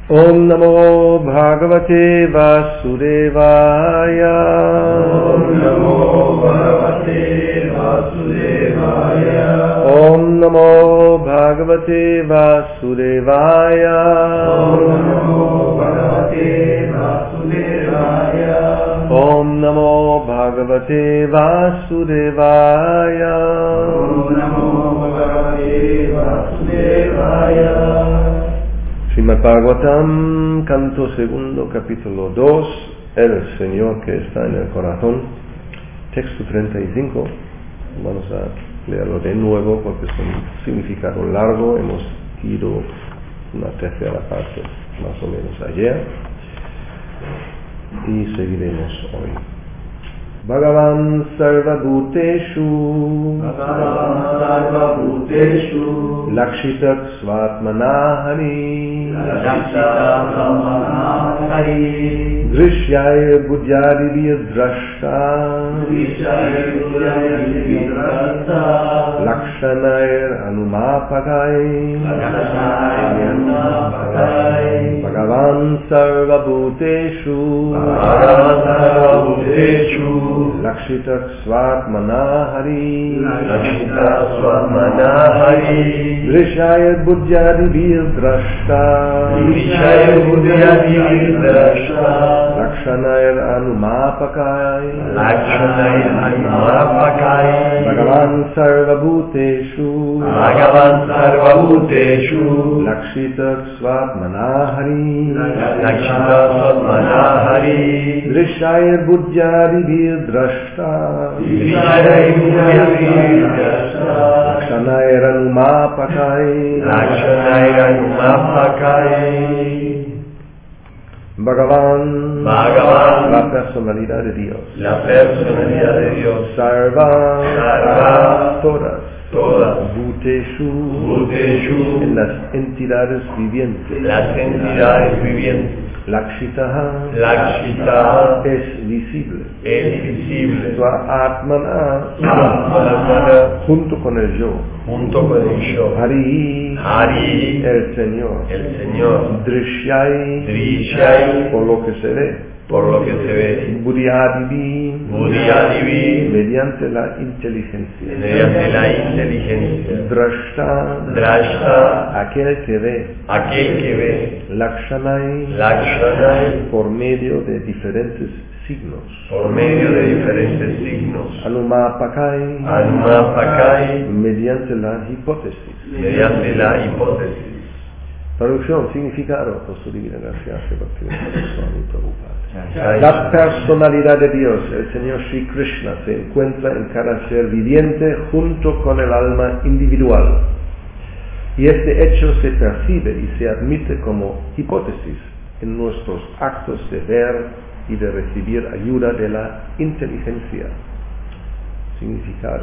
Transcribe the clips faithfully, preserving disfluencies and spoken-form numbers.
Om Namo Bhagavate Vasudevaya. Om Namo Bhagavate Vasudevaya. Om Namo Bhagavate Vasudevaya. Om Namo Bhagavate Vasudevaya. Om Namo Bhagavate Vasudevaya. Om Namo Bhagavate Vasudevaya. Srimad Bhagavatam, canto segundo, capítulo dos, el Señor que está en el corazón, texto treinta y cinco. Vamos a leerlo de nuevo porque es un significado largo. Hemos ido una tercera parte más o menos ayer y seguiremos hoy. Bhagavan Sarvabhuteshu Bhagavan Sarvabhuteshu Lakshitak Svatmanahani Lakshitaksamanahari Drishyaya Budyadivya Drashta Drishyaya Budyadivya Drashta Lakshanayar Anumapakai Lakshanayar Anumapakai Bhagavan Sarvabhuteshu Bhagavan Sarvabhuteshu Lakshitak Svatmanahari Lakshitaksamanahari Drishyaya Budyadivya Drashta Drishyaya Budyadivya Drashta Lakshanayar Anumapakai Lakshanayar Anumapakai Bhagavan Sarvabhuteshu Bhagavan Sarvabhuteshu Lakshitak Svatmanahari Lakshitaksamanahari Drishyaya Budyadivya Drashta Drishyaya Budyadivya Drashta Lakshanayar Anumapakai Lakshanayar Anumapakai Bhagavan, Bhagavan, la personalidad de Dios. la personalidad de Dios. Sarva, Sarva, todas. todas. Bhuteshu, Bhuteshu, en las entidades vivientes. las entidades vivientes. Lakshitaha, Lakshita, es visible. es visible. Swa-atmana, Atmana, junto con el yo. junto con el yo. Hari, Hari, el Señor. el Señor. Drishyai, Drishai, por lo que se ve. por lo que se ve. Buddhyadivi, Buddhyadivi, mediante la inteligencia. mediante la inteligencia. Drashta, Drashta, aquel que ve. aquel que ve. Lakshanai, Lakshanai, por medio de diferentes signos. por medio de diferentes signos. Anumapakai, Anumapakai, mediante la hipótesis. mediante la hipótesis. Traducción, significado, por su divina gracia, Bhaktivedanta Swami Prabhupada. Jai La personalidad de Dios, el Señor Sri Krishna, se encuentra en cada ser viviente junto con el alma individual. Y este hecho se percibe y se admite como hipótesis en nuestros actos de ver y de recibir ayuda de la inteligencia. Significado.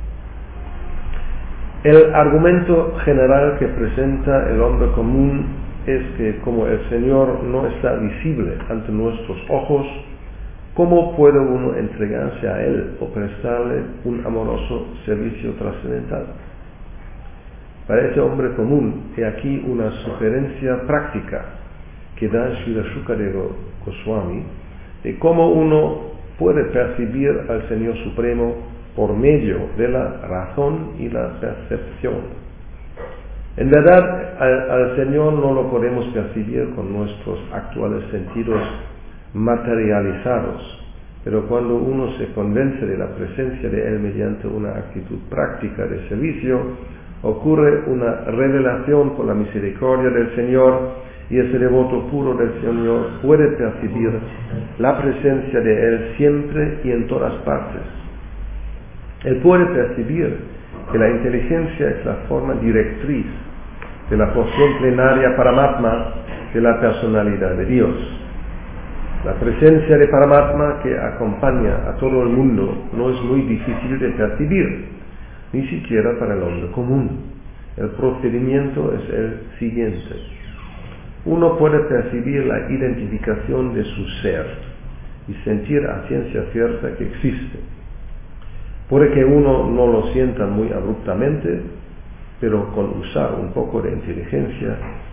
El argumento general que presenta el hombre común es que como el Señor no está visible ante nuestros ojos, ¿cómo puede uno entregarse a Él o prestarle un amoroso servicio trascendental? Para este hombre común, he aquí una sugerencia práctica que da Srila Shukadeva Goswami de cómo uno puede percibir al Señor Supremo por medio de la razón y la percepción. En verdad, al, al Señor no lo podemos percibir con nuestros actuales sentidos materializados, pero cuando uno se convence de la presencia de Él mediante una actitud práctica de servicio, ocurre una revelación por la misericordia del Señor, y ese devoto puro del Señor puede percibir la presencia de Él siempre y en todas partes. Él puede percibir que la inteligencia es la forma directriz de la porción plenaria Paramatma de la personalidad de Dios. La presencia de Paramatma que acompaña a todo el mundo no es muy difícil de percibir, ni siquiera para el hombre común. El procedimiento es el siguiente. Uno puede percibir la identificación de su ser y sentir a ciencia cierta que existe. Puede que uno no lo sienta muy abruptamente, pero con usar un poco de inteligencia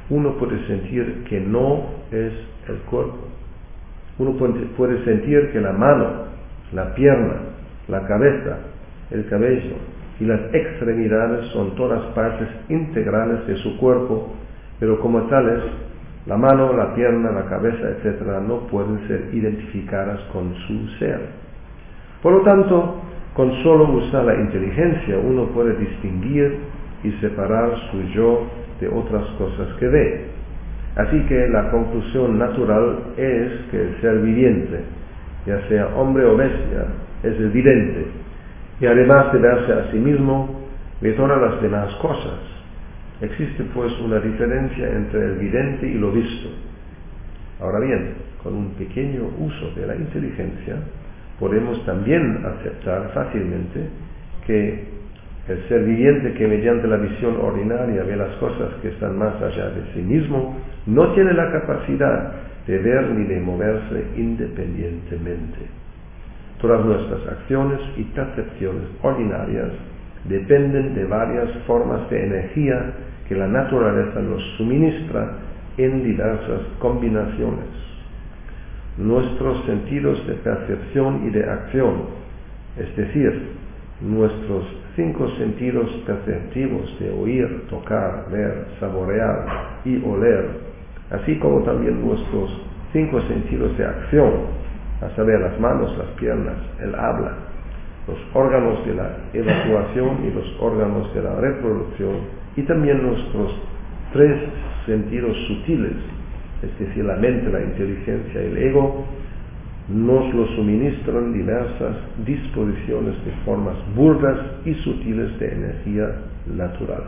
uno puede sentir que no es el cuerpo. Uno puede sentir que la mano, la pierna, la cabeza, el cabello y las extremidades son todas partes integrales de su cuerpo, pero como tales, la mano, la pierna, la cabeza, etcétera, no pueden ser identificadas con su ser. Por lo tanto, con solo usar la inteligencia uno puede distinguir y separar su yo de otras cosas que ve. Así que la conclusión natural es que el ser viviente, ya sea hombre o bestia, es el vidente, y además de verse a sí mismo, ve todas las demás cosas. Existe pues una diferencia entre el vidente y lo visto. Ahora bien, con un pequeño uso de la inteligencia, podemos también aceptar fácilmente que el ser viviente que mediante la visión ordinaria ve las cosas que están más allá de sí mismo, no tiene la capacidad de ver ni de moverse independientemente. Todas nuestras acciones y percepciones ordinarias dependen de varias formas de energía que la naturaleza nos suministra en diversas combinaciones. Nuestros sentidos de percepción y de acción, es decir, nuestros cinco sentidos perceptivos de oír, tocar, ver, saborear y oler, así como también nuestros cinco sentidos de acción, a saber, las manos, las piernas, el habla, los órganos de la evacuación y los órganos de la reproducción, y también nuestros tres sentidos sutiles, es decir, la mente, la inteligencia y el ego, nos lo suministran diversas disposiciones de formas burdas y sutiles de energía natural.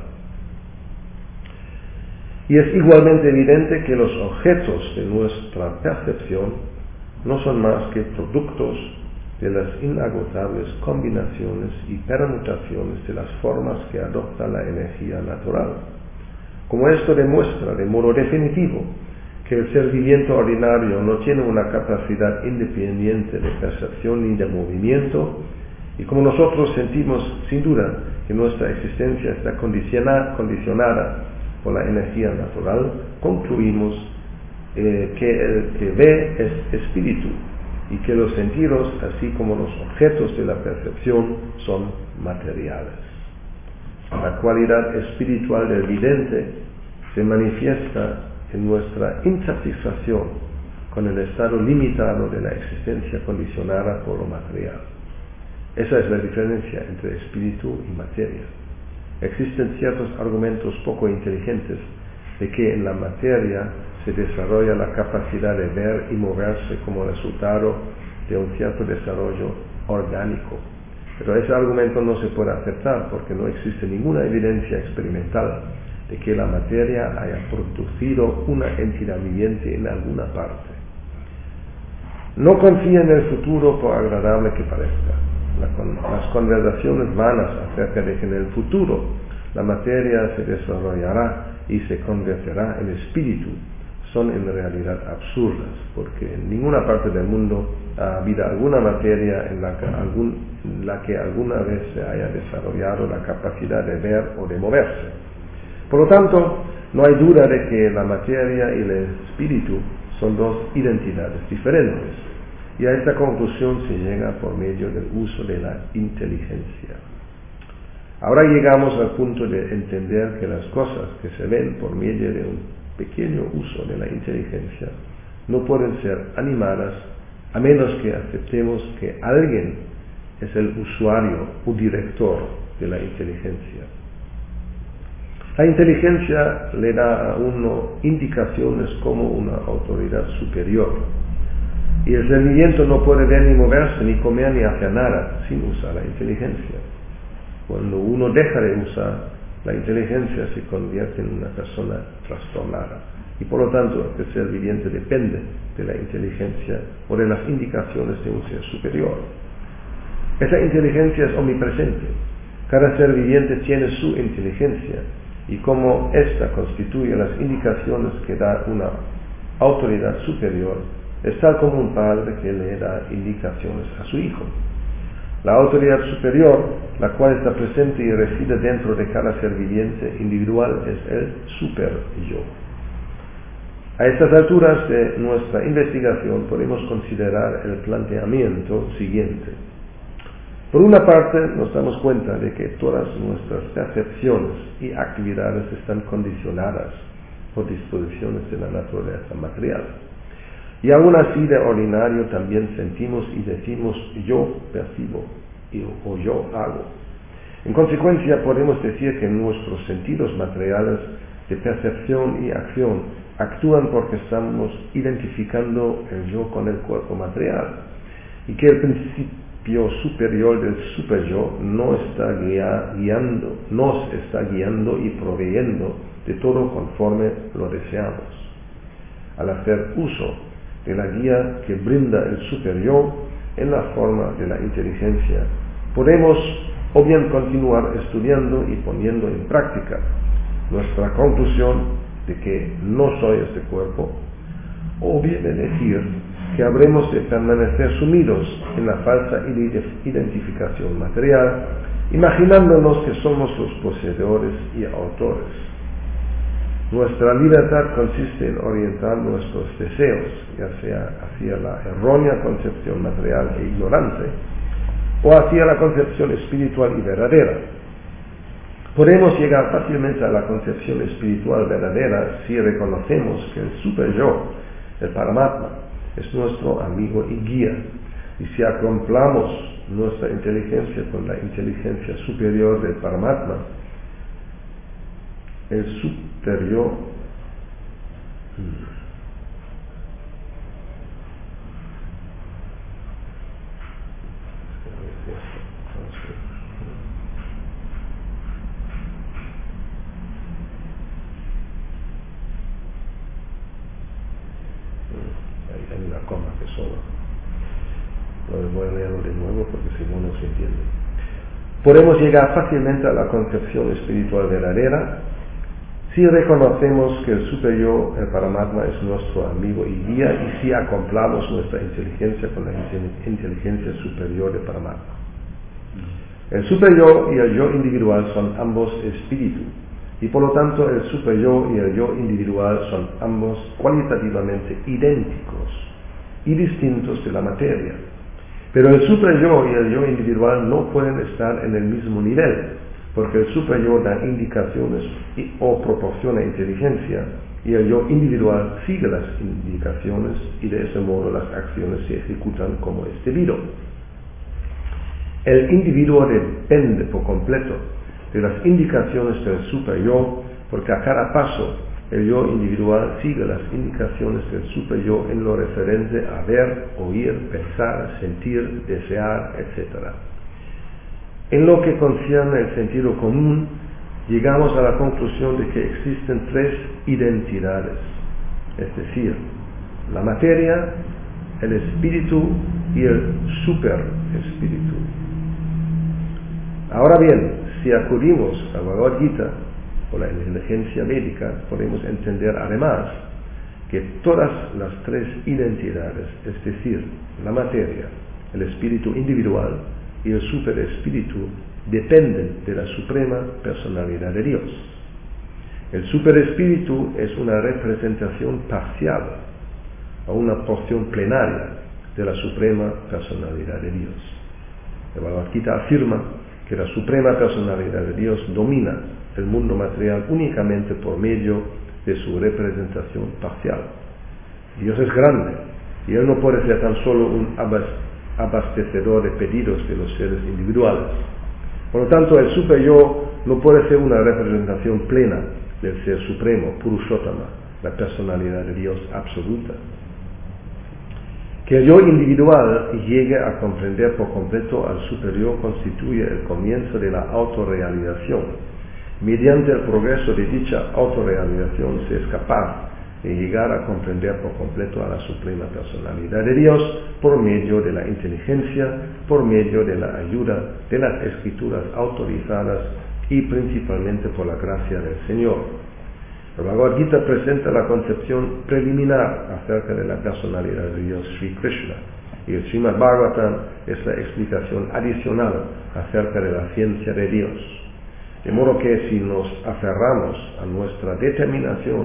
Y es igualmente evidente que los objetos de nuestra percepción no son más que productos de las inagotables combinaciones y permutaciones de las formas que adopta la energía natural. Como esto demuestra de modo definitivo que el ser viviente ordinario no tiene una capacidad independiente de percepción ni de movimiento, y como nosotros sentimos sin duda que nuestra existencia está condicionada, condicionada por la energía natural, concluimos eh, que el que ve es espíritu, y que los sentidos, así como los objetos de la percepción, son materiales. La cualidad espiritual del vidente se manifiesta en nuestra insatisfacción con el estado limitado de la existencia condicionada por lo material. Esa es la diferencia entre espíritu y materia. Existen ciertos argumentos poco inteligentes de que en la materia se desarrolla la capacidad de ver y moverse como resultado de un cierto desarrollo orgánico. Pero ese argumento no se puede aceptar porque no existe ninguna evidencia experimental de que la materia haya producido una entidad viviente en alguna parte. No confía en el futuro por agradable que parezca. La con, las conversaciones vanas acerca de que en el futuro la materia se desarrollará y se convertirá en espíritu son en realidad absurdas, porque en ninguna parte del mundo ha habido alguna materia en la que, algún, en la que alguna vez se haya desarrollado la capacidad de ver o de moverse. Por lo tanto, no hay duda de que la materia y el espíritu son dos identidades diferentes, y a esta conclusión se llega por medio del uso de la inteligencia. Ahora llegamos al punto de entender que las cosas que se ven por medio de un pequeño uso de la inteligencia no pueden ser animadas a menos que aceptemos que alguien es el usuario o director de la inteligencia. La inteligencia le da a uno indicaciones como una autoridad superior, y el ser viviente no puede ver ni moverse, ni comer, ni hacer nada sin usar la inteligencia. Cuando uno deja de usar la inteligencia, se convierte en una persona trastornada, y por lo tanto el ser viviente depende de la inteligencia o de las indicaciones de un ser superior. Esa inteligencia es omnipresente. Cada ser viviente tiene su inteligencia, y como ésta constituye las indicaciones que da una autoridad superior, es tal como un padre que le da indicaciones a su hijo. La autoridad superior, la cual está presente y reside dentro de cada ser viviente individual, es el super-yo. A estas alturas de nuestra investigación podemos considerar el planteamiento siguiente. Por una parte, nos damos cuenta de que todas nuestras percepciones y actividades están condicionadas por disposiciones de la naturaleza material. Y aún así, de ordinario, también sentimos y decimos yo percibo y, o yo hago. En consecuencia, podemos decir que nuestros sentidos materiales de percepción y acción actúan porque estamos identificando el yo con el cuerpo material y que el principio superior del superyo no está guia, guiando, nos está guiando y proveyendo de todo conforme lo deseamos. Al hacer uso de la guía que brinda el superyo en la forma de la inteligencia, podemos o bien continuar estudiando y poniendo en práctica nuestra conclusión de que no soy este cuerpo, o bien decir que habremos de permanecer sumidos en la falsa identificación material, imaginándonos que somos los poseedores y autores. Nuestra libertad consiste en orientar nuestros deseos, ya sea hacia la errónea concepción material e ignorante, o hacia la concepción espiritual y verdadera. Podemos llegar fácilmente a la concepción espiritual verdadera si reconocemos que el superyo, el Paramatma, es nuestro amigo y guía, y si acoplamos nuestra inteligencia con la inteligencia superior del Paramatma, el superior hmm, hay una coma que sobra. No voy a leerlo de nuevo porque si no, no se entiende. Podemos llegar fácilmente a la concepción espiritual verdadera si reconocemos que el superyo, el Paramatma, es nuestro amigo y guía, y si acoplamos nuestra inteligencia con la inteligencia superior del Paramatma. El superyo y el yo individual son ambos espíritu, y por lo tanto el superyo y el yo individual son ambos cualitativamente idénticos y distintos de la materia. Pero el superyo y el yo individual no pueden estar en el mismo nivel, porque el superyo da indicaciones y, o proporciona inteligencia, y el yo individual sigue las indicaciones, y de ese modo las acciones se ejecutan como es debido. El individuo depende por completo de las indicaciones del superyo, porque a cada paso el yo individual sigue las indicaciones del superyo en lo referente a ver, oír, pensar, sentir, desear, etcétera. En lo que concierne el sentido común, llegamos a la conclusión de que existen tres identidades, es decir, la materia, el espíritu y el superespíritu. Ahora bien, si acudimos a Bhagavad Gita o la inteligencia médica, podemos entender además que todas las tres identidades, es decir, la materia, el espíritu individual y el superespíritu, dependen de la suprema personalidad de Dios. El superespíritu es una representación parcial o una porción plenaria de la suprema personalidad de Dios. El Bhagavad Gita afirma que la suprema personalidad de Dios domina el mundo material únicamente por medio de su representación parcial. Dios es grande y Él no puede ser tan solo un abastecedor de pedidos de los seres individuales. Por lo tanto, el superyo no puede ser una representación plena del ser supremo, Purushottama, la personalidad de Dios absoluta. Que el yo individual llegue a comprender por completo al superior constituye el comienzo de la autorrealización. Mediante el progreso de dicha autorrealización se es capaz de llegar a comprender por completo a la suprema personalidad de Dios por medio de la inteligencia, por medio de la ayuda de las escrituras autorizadas y principalmente por la gracia del Señor. El Bhagavad Gita presenta la concepción preliminar acerca de la personalidad de Dios Sri Krishna, y el Srimad Bhagavatam es la explicación adicional acerca de la ciencia de Dios. De modo que si nos aferramos a nuestra determinación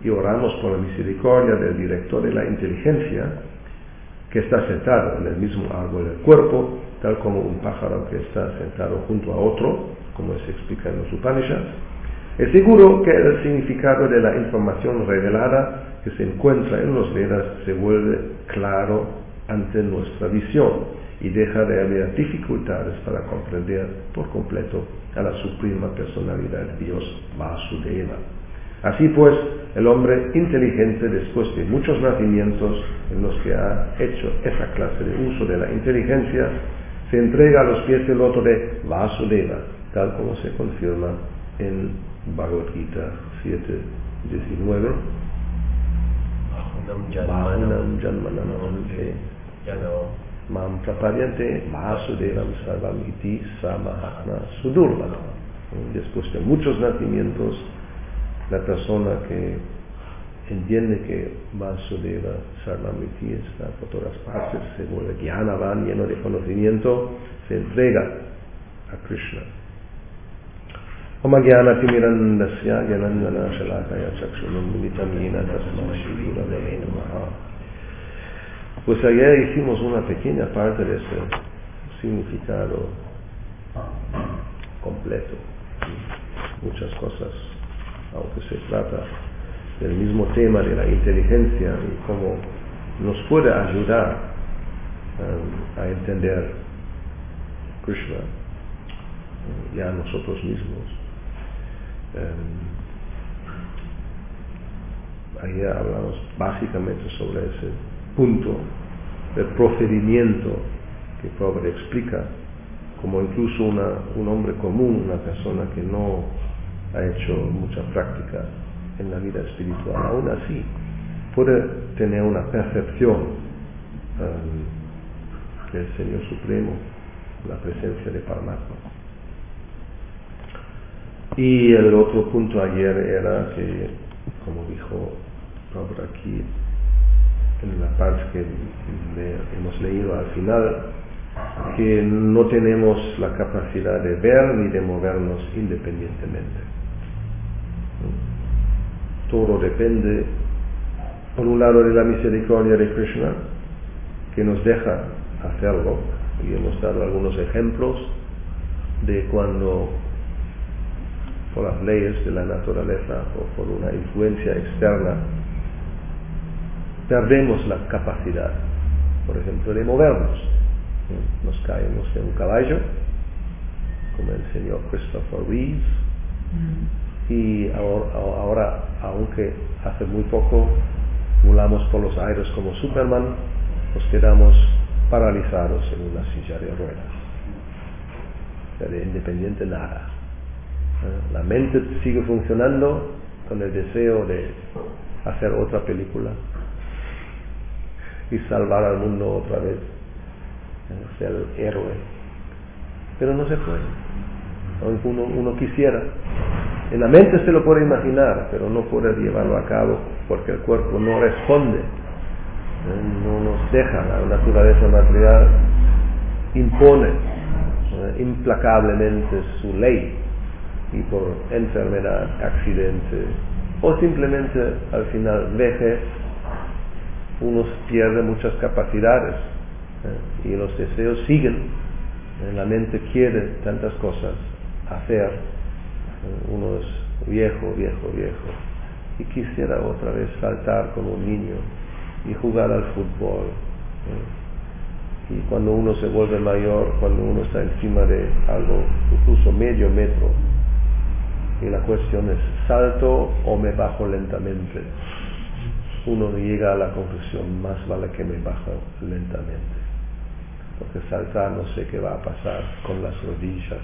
y oramos por la misericordia del director de la inteligencia, que está sentado en el mismo árbol del cuerpo, tal como un pájaro que está sentado junto a otro, como se explica en los Upanishads, es seguro que el significado de la información revelada que se encuentra en los Vedas se vuelve claro ante nuestra visión y deja de haber dificultades para comprender por completo a la suprema personalidad de Dios Vasudeva. Así pues, el hombre inteligente, después de muchos nacimientos en los que ha hecho esa clase de uso de la inteligencia, se entrega a los pies del loto de Vasudeva, tal como se confirma en Bhagavad Gita siete diecinueve. Bahunam janmanam mam prapadyante Vasudevam sarvam iti samahana sudurlama. Después de muchos nacimientos, la persona que entiende que Vasudeva sarvam iti está por todas partes, se vuelve Jnanavan, lleno de conocimiento, se entrega a Krishna. Om Jnana Timirandasya Jnanandana Shalakaya Chakshunam Militam Yena Tasmai Shri Gurave Namaha. Pues ayer hicimos una pequeña parte de ese significado completo. Muchas cosas, aunque se trata del mismo tema de la inteligencia y cómo nos puede ayudar um, a entender Krishna um, y a nosotros mismos. Um, ayer hablamos básicamente sobre ese punto del procedimiento que Prabhupada explica, como incluso una, un hombre común, una persona que no ha hecho mucha práctica en la vida espiritual, aún así puede tener una percepción um, del Señor Supremo, la presencia de Paramatma. Y el otro punto ayer era que, como dijo Prabhupada aquí, en la parte que le hemos leído al final, que no tenemos la capacidad de ver ni de movernos independientemente. Todo depende, por un lado, de la misericordia de Krishna, que nos deja hacerlo, y hemos dado algunos ejemplos de cuando, por las leyes de la naturaleza o por una influencia externa, perdemos la capacidad, por ejemplo, de movernos. Nos caemos de un caballo, como el señor Christopher Reeves, mm. y ahora, ahora, aunque hace muy poco volamos por los aires como Superman, nos quedamos paralizados en una silla de ruedas. O sea, de independiente nada. La mente sigue funcionando con el deseo de hacer otra película y salvar al mundo otra vez, ser el héroe, pero no se puede, aunque uno, uno quisiera. En la mente se lo puede imaginar, pero no puede llevarlo a cabo porque el cuerpo no responde, no nos deja. La naturaleza material impone eh, implacablemente su ley, y por enfermedad, accidente o simplemente al final vejez, uno pierde muchas capacidades eh, y los deseos siguen. Eh, la mente quiere tantas cosas hacer, eh, uno es viejo, viejo, viejo y quisiera otra vez saltar como un niño y jugar al fútbol. Eh, y cuando uno se vuelve mayor, cuando uno está encima de algo, incluso medio metro, y la cuestión es, ¿salto o me bajo lentamente? Uno llega a la conclusión, más vale que me bajo lentamente, porque saltar no sé qué va a pasar con las rodillas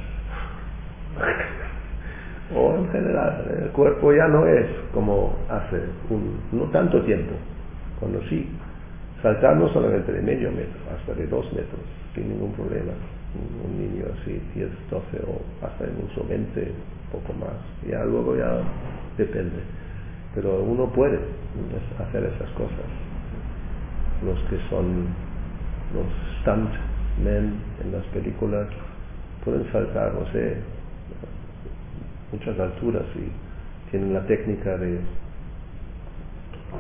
o en general el cuerpo ya no es como hace un, no tanto tiempo, cuando sí, saltar no solamente de medio metro, hasta de dos metros, sin ningún problema. Un niño así, diez, doce o hasta incluso veinte, poco más, ya luego ya depende, pero uno puede hacer esas cosas. Los que son los stuntmen en las películas pueden saltar, no sé, muchas alturas y tienen la técnica de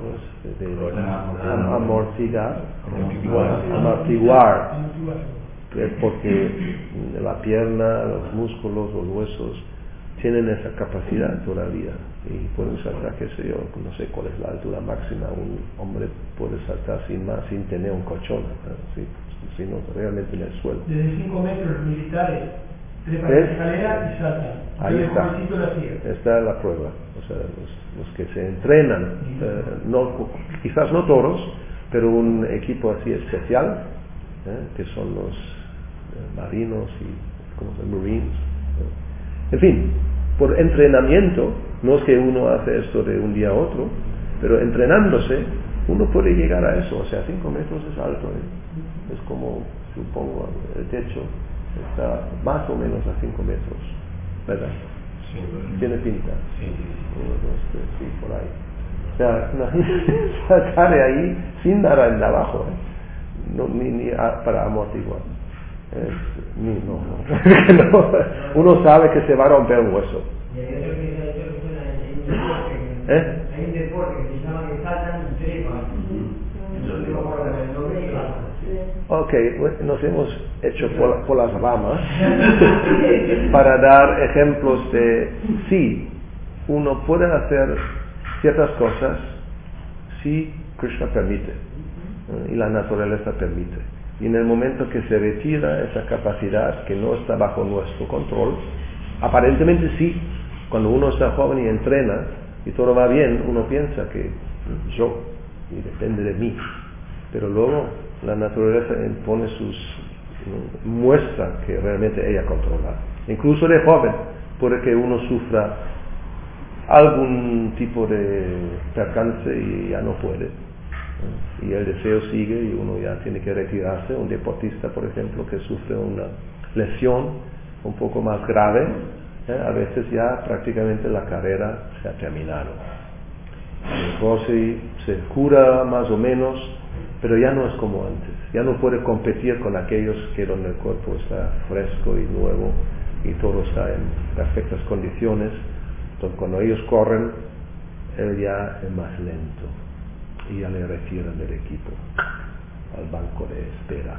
pues, de, de Am- am- amortiguar, Amortiguar. amortiguar, eh, porque la pierna, los músculos, los huesos tienen esa capacidad todavía y pueden saltar, qué sé yo, no sé cuál es la altura máxima, un hombre puede saltar sin más, sin tener un colchón, ¿sí? Sino realmente en el suelo. Desde cinco metros los militares trepan ¿Ves? la escalera y saltan. Ahí Yo de está. jovencito lo hacía. Esta es la prueba. O sea, los, los que se entrenan, eh, no, quizás no todos, pero un equipo así especial, eh, que son los eh, marinos y como los marines. Eh. En fin, por entrenamiento, no es que uno hace esto de un día a otro, pero entrenándose, uno puede llegar a eso. O sea, cinco metros es alto. ¿eh? Es como, supongo, el techo está más o menos a cinco metros, ¿verdad? Sí, bueno. Tiene pinta. Sí, sí, Uno, dos, tres, sí, por ahí. O sea, imagínate saltar de ahí sin nada en abajo, ¿eh? No, ni, ni a, para amortiguar. Es, ni, no, no. No. Uno sabe que se va a romper un hueso. Y hay otro que se ha hecho que suena en un deporte, que- ¿Eh? hay un deporte que se llama que saltan y trepan. Yo digo por el nombre y la- Ok, bueno, nos hemos hecho por, por las ramas para dar ejemplos de sí, uno puede hacer ciertas cosas si Krishna permite, ¿eh? Y la naturaleza permite. Y en el momento que se retira esa capacidad que no está bajo nuestro control, aparentemente sí, cuando uno está joven y entrena y todo va bien, uno piensa que yo, y depende de mí, pero luego la naturaleza impone sus, muestra que realmente ella controla. Incluso de joven puede que uno sufra algún tipo de percance y ya no puede, ¿eh? Y el deseo sigue y uno ya tiene que retirarse. Un deportista, por ejemplo, que sufre una lesión un poco más grave, ¿eh? A veces ya prácticamente la carrera se ha terminado. A lo mejor se, se cura más o menos, pero ya no es como antes. Ya no puede competir con aquellos que donde el cuerpo está fresco y nuevo y todo está en perfectas condiciones. Entonces cuando ellos corren, él ya es más lento y ya le retiran del equipo al banco de espera.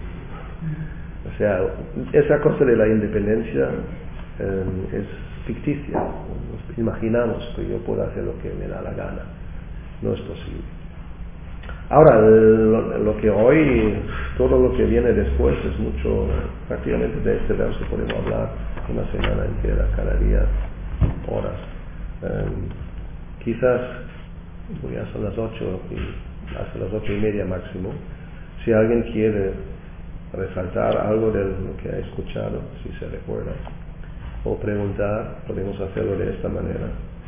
O sea, esa cosa de la independencia eh, es ficticia. Nos imaginamos que yo puedo hacer lo que me da la gana. No es posible. Ahora, lo, lo que hoy, todo lo que viene después es mucho, prácticamente de este verso podemos hablar una semana entera, cada día, horas. Eh, quizás, pues ya son las ocho, y hasta las ocho y media máximo. Si alguien quiere resaltar algo de lo que ha escuchado, si se recuerda, o preguntar, podemos hacerlo de esta manera.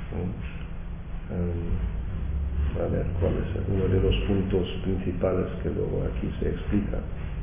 Um, a ver cuál es uno de los puntos principales que luego aquí se explica.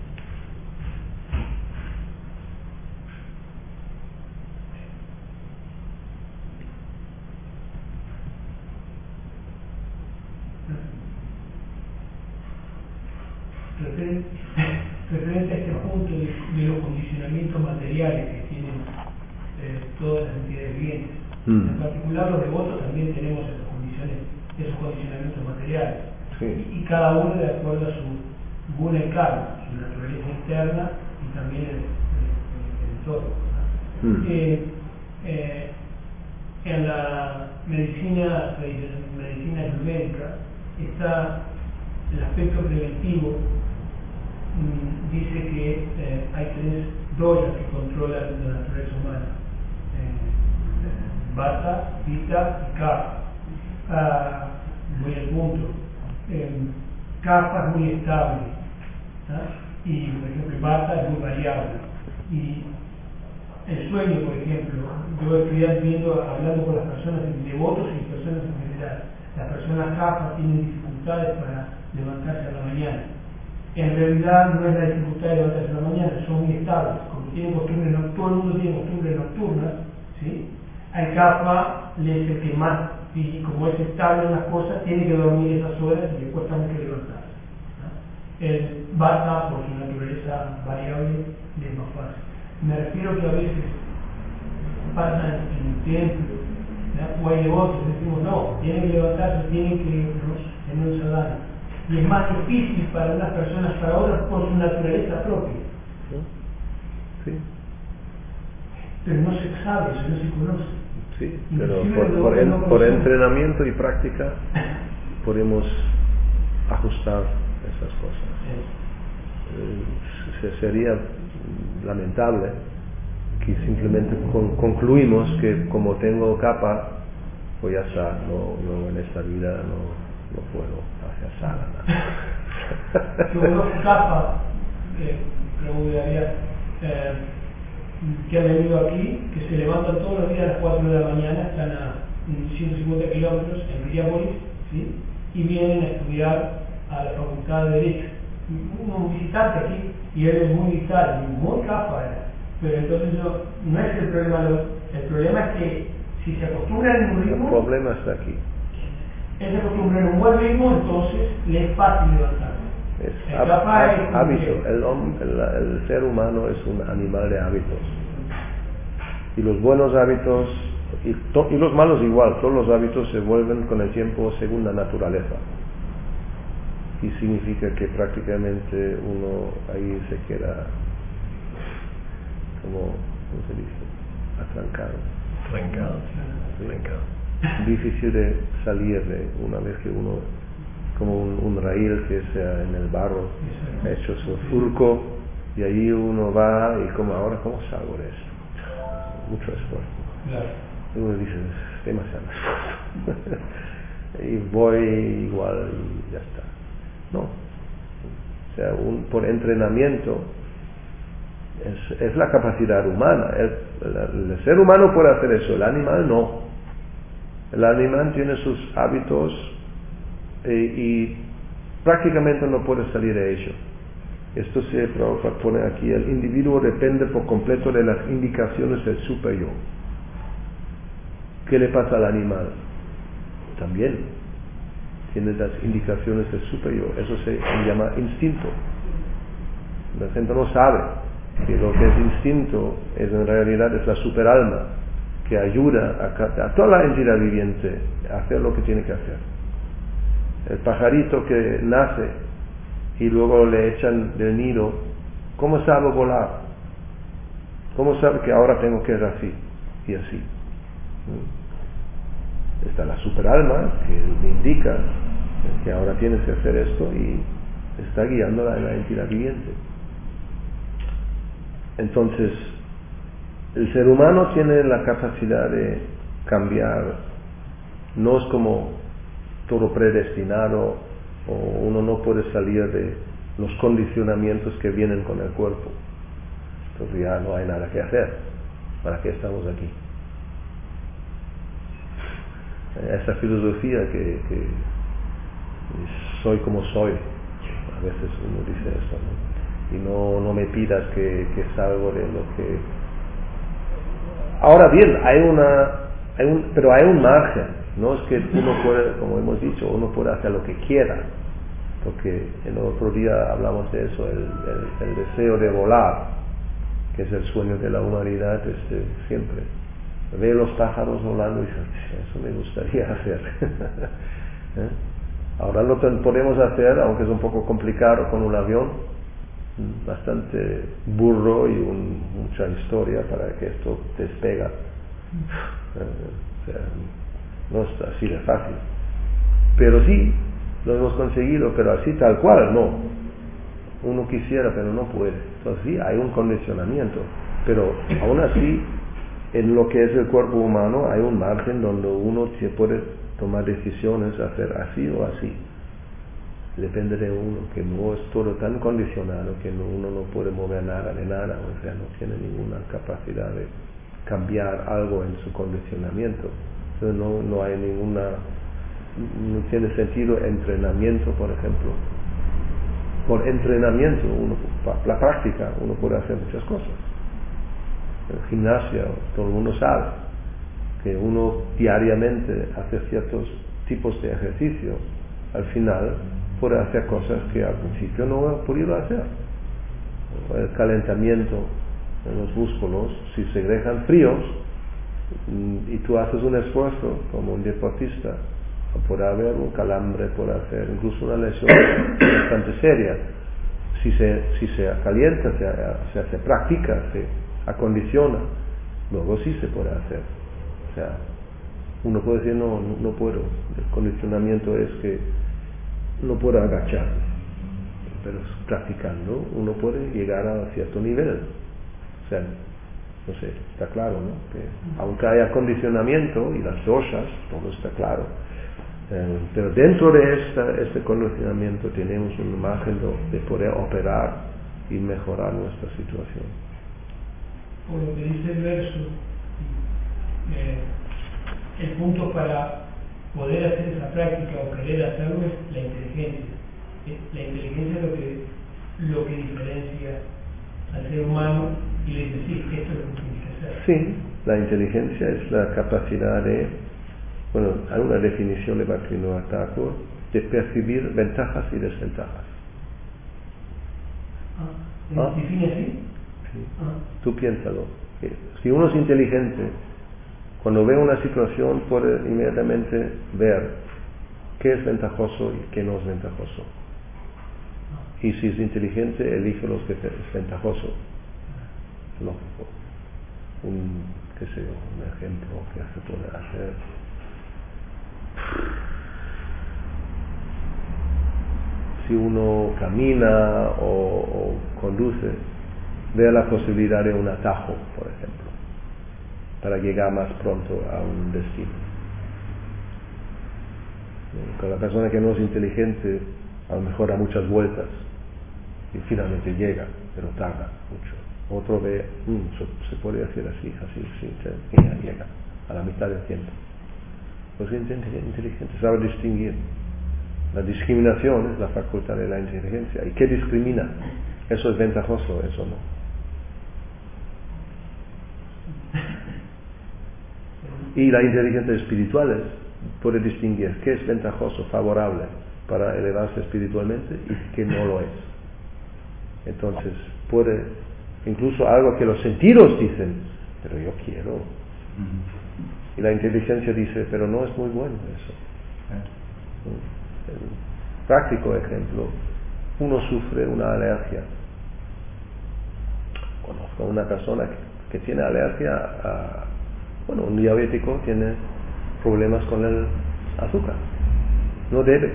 Referen- Referente a este punto de, de los condicionamientos materiales que tienen eh, todas las entidades vivientes. Mm. En particular los devotos también tenemos esas condiciones, esos condicionamientos materiales. Sí. Y, y cada uno de acuerdo a su guna y karma, su naturaleza interna y también el, el, el entorno. Mm. Eh, eh, en la medicina, medicina ayurvédica está el aspecto preventivo. Mm, dice que eh, hay tres doyas que controlan la naturaleza humana: eh, eh, Vata, Pitta y Kapha. Ah, voy al punto. Eh, Kapha es muy estable, ¿ah? Y por ejemplo Vata es muy variable. Y el sueño, por ejemplo, yo estoy viendo, hablando con las personas devotos y personas en general. Las personas Kapha tienen dificultades para levantarse a la mañana. En realidad no es la dificultad de levantarse a la mañana, son muy estables, como tienen costumbres nocturnas, todo el mundo tiene costumbres nocturnas, ¿sí? Al Kapha le es el que más, y como es estable en las cosas, tiene que dormir esas horas y le cuesta mucho levantarse, ¿no? El Vata, por su naturaleza variable, le es más fácil. Me refiero que a veces pasan en el templo, ¿no? O hay devotos, decimos no, tienen que levantarse, tienen que, ¿no? y es más difícil para unas personas, para otras, por su naturaleza propia. Sí, Pero no se sabe eso, no se conoce. sí, pero Inclusive por, lo por, que en- no por conocemos. entrenamiento y práctica podemos ajustar esas cosas. Eh, se- sería lamentable que simplemente con- concluimos que como tengo capa, pues ya está, no, no en esta vida no, no puedo hacer sadhana. Si uno capa, que preguntaría, eh, que han venido aquí, que se levantan todos los días a las cuatro de la mañana, están a mm, ciento cincuenta kilómetros en Piriápolis, ¿sí? Y vienen a estudiar a la Facultad de Derecho. Un visitante aquí, y él es muy vital, muy capa, eh. pero entonces no, no es el problema, lo- el problema es que si se acostumbran en un El ritmo, problema está aquí. él se acostumbra en un buen ritmo, entonces le es fácil levantarse. Es El hab- capa hab- es hábito. El, hom- el, el ser humano es un animal de hábitos. Y los buenos hábitos, y, to- y los malos igual, todos los hábitos se vuelven con el tiempo según la naturaleza. Y significa que prácticamente uno ahí se queda como, ¿cómo se dice? Atrancado. Trancado. Sí. Trancado. Difícil de salir de una vez que uno, como un, un raíl que sea en el barro, ha hecho su surco, y ahí uno va y como ahora, ¿cómo salgo de esto? Mucho esfuerzo. Claro. Y uno dice, es demasiado esfuerzo. Y voy igual y ya está. No. O sea, un, por entrenamiento es, es la capacidad humana. El, el, el ser humano puede hacer eso, el animal no. El animal tiene sus hábitos eh, y prácticamente no puede salir de ello. Esto se pone aquí, el individuo depende por completo de las indicaciones del super yo. ¿Qué le pasa al animal? También tiene las indicaciones del super yo. Eso se llama instinto. La gente no sabe que lo que es instinto es en realidad es la superalma que ayuda a, a toda la entidad viviente a hacer lo que tiene que hacer. El pajarito que nace y luego le echan del nido, ¿cómo sabe volar? ¿Cómo sabe que ahora tengo que ir así y así? Está la superalma que le indica que ahora tienes que hacer esto y está guiando a la entidad viviente. Entonces, el ser humano tiene la capacidad de cambiar, no es como todo predestinado, o uno no puede salir de los condicionamientos que vienen con el cuerpo. Entonces ya no hay nada que hacer. ¿Para qué estamos aquí? Esa filosofía que, que soy como soy, a veces uno dice eso, ¿no? Y no, no me pidas que, que salgo de lo que... Ahora bien, hay una, hay un, pero hay un margen, no es que uno puede, como hemos dicho, uno puede hacer lo que quiera, porque el otro día hablamos de eso, el, el, el deseo de volar, que es el sueño de la humanidad este, siempre. Ve los pájaros volando y dice, eso me gustaría hacer. ¿Eh? Ahora lo podemos hacer, aunque es un poco complicado con un avión, bastante burro y un, mucha historia para que esto despega. Eh, o sea, no es así de fácil. Pero sí, lo hemos conseguido, pero así tal cual, no. Uno quisiera, pero no puede. Entonces sí, hay un condicionamiento. Pero aún así, en lo que es el cuerpo humano, hay un margen donde uno se puede tomar decisiones, hacer así o así. Depende de uno, que no es todo tan condicionado que no, uno no puede mover nada de nada, o sea, no tiene ninguna capacidad de cambiar algo en su condicionamiento. Entonces no, no hay ninguna, no tiene sentido entrenamiento, por ejemplo. Por entrenamiento, uno, la práctica, uno puede hacer muchas cosas. En gimnasia, todo el mundo sabe que uno diariamente hace ciertos tipos de ejercicio, al final puede hacer cosas que al principio no ha podido hacer. El calentamiento en los músculos, si se dejan fríos y tú haces un esfuerzo como un deportista, puede haber un calambre, puede hacer incluso una lesión bastante seria. Si se, si se calienta, se, se, se practica, se acondiciona, luego sí se puede hacer. O sea, uno puede decir, no, no, no puedo. El condicionamiento es que no puedo agacharme. Pero practicando uno puede llegar a cierto nivel. O sea, no sé, está claro, ¿no? Que aunque haya condicionamiento y las doshas, todo está claro. Eh, pero dentro de esta, este condicionamiento tenemos un margen de poder operar y mejorar nuestra situación. Por lo que dice el verso, eh, el punto para poder hacer esa práctica o querer hacerlo es la inteligencia. La inteligencia es lo que, lo que diferencia al ser humano y le dice, sí, esto es lo que tienes que hacer. Sí, la inteligencia es la capacidad de, bueno, hay una definición de Bhaktivinoda Thakur, de percibir ventajas y desventajas. Ah, ¿Ah? ¿define así? Sí. Ah. Tú piénsalo. Si uno es inteligente, cuando ve una situación puede inmediatamente ver qué es ventajoso y qué no es ventajoso. Y si es inteligente, elige lo que es ventajoso. Lógico. Un, qué sé yo, un ejemplo que se puede hacer. Si uno camina o, o conduce, vea la posibilidad de un atajo, por ejemplo, para llegar más pronto a un destino. Con la persona que no es inteligente, a lo mejor da muchas vueltas y finalmente llega, pero tarda mucho. Otro ve, mmm, se, se puede hacer así, así, así, y ya llega a la mitad del tiempo. Pues es inteligente, sabe distinguir. La discriminación es la facultad de la inteligencia. ¿Y qué discrimina? ¿Eso es ventajoso? Eso no. Y la inteligencia espiritual puede distinguir qué es ventajoso, favorable para elevarse espiritualmente y qué no lo es. Entonces puede, incluso algo que los sentidos dicen, pero yo quiero. Y la inteligencia dice, pero no es muy bueno eso. El práctico ejemplo, uno sufre una alergia. Conozco a una persona que, que tiene alergia a, bueno, un diabético tiene problemas con el azúcar, no debe,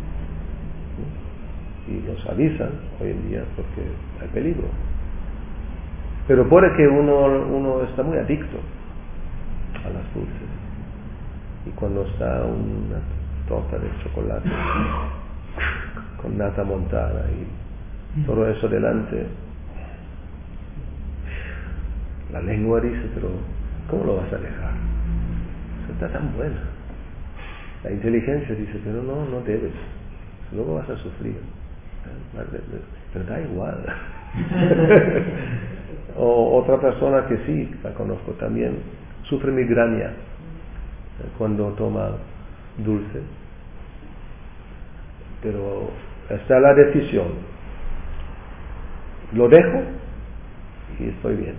y los avisan hoy en día porque hay peligro, pero puede que uno, uno está muy adicto a las dulces, y cuando está una torta de chocolate con nata montada y todo eso delante, la lengua dice, pero ¿cómo lo vas a dejar? Eso está tan buena. La inteligencia dice, pero no, no debes, luego vas a sufrir. Pero da igual. O otra persona que sí, la conozco también, sufre migraña cuando toma dulce. Pero está la decisión. Lo dejo y estoy bien.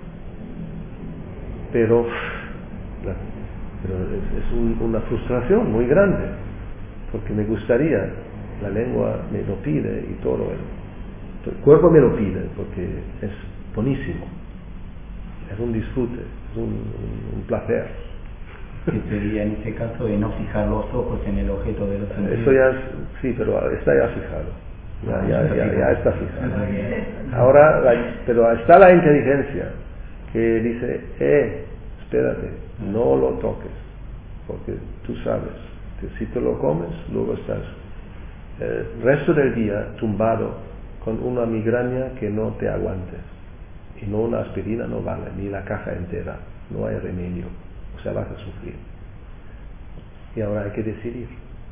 Pero, la, pero es, es un, una frustración muy grande, porque me gustaría, la lengua me lo pide y todo el, el cuerpo me lo pide, porque es buenísimo, es un disfrute, es un, un, un placer. Que sería en ese caso de no fijar los ojos en el objeto de los sentidos. Eso ya es, sí, pero está ya fijado, ya, ya, ya, ya está fijado. Ahora, la, pero está la inteligencia que dice, eh, espérate, no lo toques, porque tú sabes que si te lo comes, luego estás el resto del día tumbado con una migraña que no te aguantes, y no una aspirina no vale, ni la caja entera, no hay remedio, o sea, vas a sufrir. Y ahora hay que decidir,